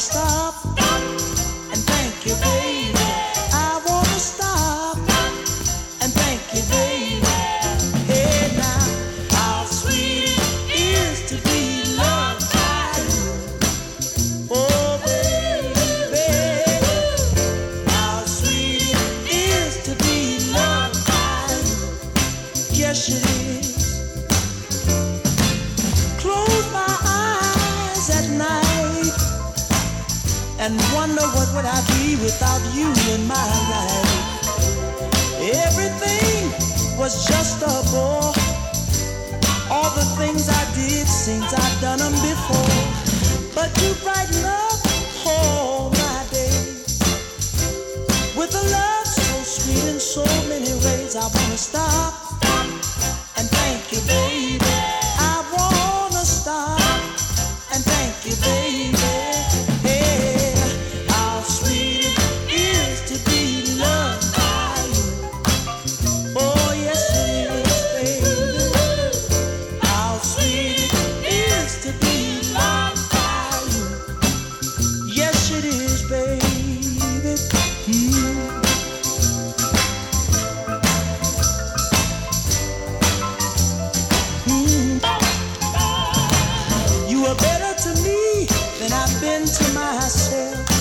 stop and thank you, baby. I wanna stop and thank you, baby. Hey now, how sweet it is to be loved by you. Oh baby, how sweet it is to be loved by you. Yes, it is. Close my eyes at night and wonder what would I be without you in my life. Everything was just a bore. All the things I did seems I've done them before. But you brighten up all my days with a love so sweet in so many ways. I wanna stop and thank you, baby. I wanna stop and thank you, baby. Hey, how sweet it is to be loved by you. Oh, yes it is, baby. How sweet it is to be loved by you. Yes, it is, baby. You are better to me than I've been to myself.